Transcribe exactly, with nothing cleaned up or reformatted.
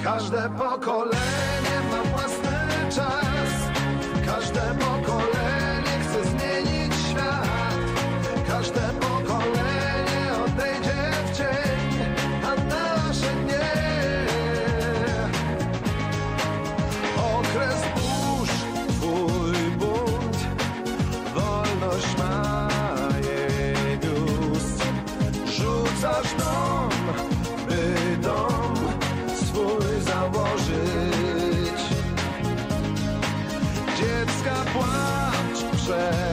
Każde pokolenie ma własny czas. Każde pokolenie chce zmienić świat. Każde pokolenie odejdzie w cień, a nasze nie. Okres burz, twój bunt, wolność ma jej gust. Rzucasz dom, by dom swój założyć. Dziecka płacz przed